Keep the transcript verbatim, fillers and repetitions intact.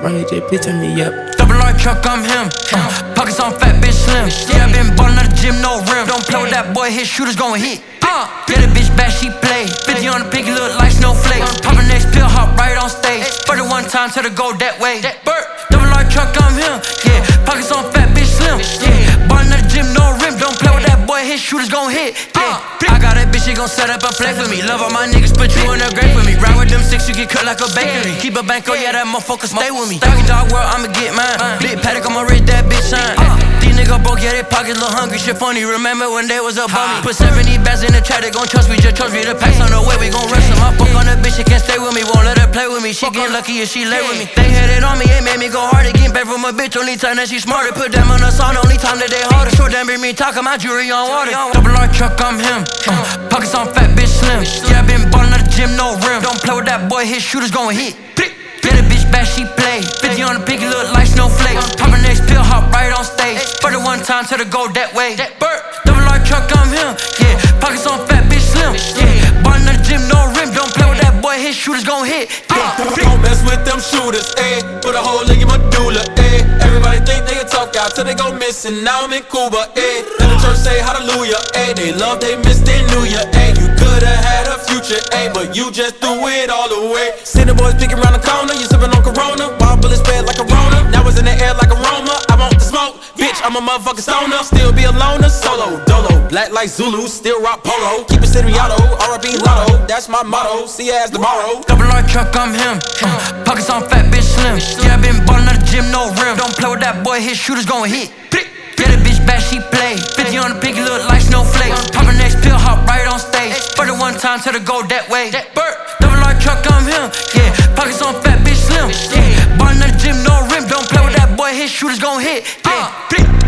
Ronnie J, please turn me up. Double R truck, I'm him. Uh, pockets on fat, bitch slim. Yeah, I been ballin' at the gym, no rim. Don't play with that boy, his shooters gon' hit. Uh, yeah, the bitch bad, she play. fifty on the pinky, look like snowflakes. Pop her next pill, hop right on stage. For the one time, tell her go that way. Double R truck, I'm him. Yeah, pockets on fat, bitch slim. Yeah, ballin' at the gym, no rim. Don't play with that boy, his shooters gon' hit. Yeah, I got that bitch, she gon' set up a play for me. Love all my niggas, put you in a grave with me. Ride with them six, you get cut like a bakery. Keep a bank, oh yeah, that motherfucker stay with me. Doggy dog world, I'ma get mine. Big paddock on my wrist, that bitch shine. These niggas broke, yeah, they pockets look hungry. Shit funny, remember when they was above me. Put seventy bands in the chat, they gon' trust me. Just trust me, the packs on the way, we gon' rush them. I fuck on that bitch, she can't stay with me. Won't let her play with me, she get lucky if she lay with me. They had it on me, it made me go harder. Getting back from a bitch, only time that she smarter. Put them on the song, only time that they harder. Short them, bring me talking my jewelry on water. Double R truck, I'm him. Uh, pockets on fat, bitch slim. Yeah, I been ballin' at the gym, no rim. Don't play with that boy, his shooters gon' hit. Yeah, the bitch bad, she play. fifty on the pinky, look like snowflakes. Pop her next pill, hop right on stage. For the one time, tell her go that way. Double R truck, I'm him. Yeah, pockets on fat, bitch slim. Yeah, ballin' at the gym, no rim. Don't play with that boy, his shooters gon' hit. Don't mess with them shooters, ayy. Put a hole in your medulla, ayy. Everybody think they can talk out till they go missing. Now I'm in Cuba, ayy. Let the church say hallelujah, ayy. They love, they miss, they knew ya, ayy. You coulda had a future, ayy, but you just threw it all away. See the boys peeking around the corner, you sippin' on Corona. Wild bullets spread like a Rona. Now it's in the air like a Roma. I want the smoke, bitch, I'm a motherfucking stoner. Still be a loner, solo, dolo. Black like Zulu, still rock polo. Keep it seriato, R I P Lotto. That's my motto, see ya as tomorrow. Double R truck, I'm him. Uh, pockets on fat, bitch slim. Yeah, I been ballin' at the gym, no rim. Don't play with that boy, his shooters gon' hit. Yeah, the bitch bad, she play. fifty on the pinky, look like snowflakes. Pop her next pill, hop right on stage. For the one time, tell her go that way. Double R truck, I'm him. Yeah, pockets on fat, bitch slim. Yeah, ballin' at the gym, no rim. Don't play with that boy, his shooters gon' hit. Yeah.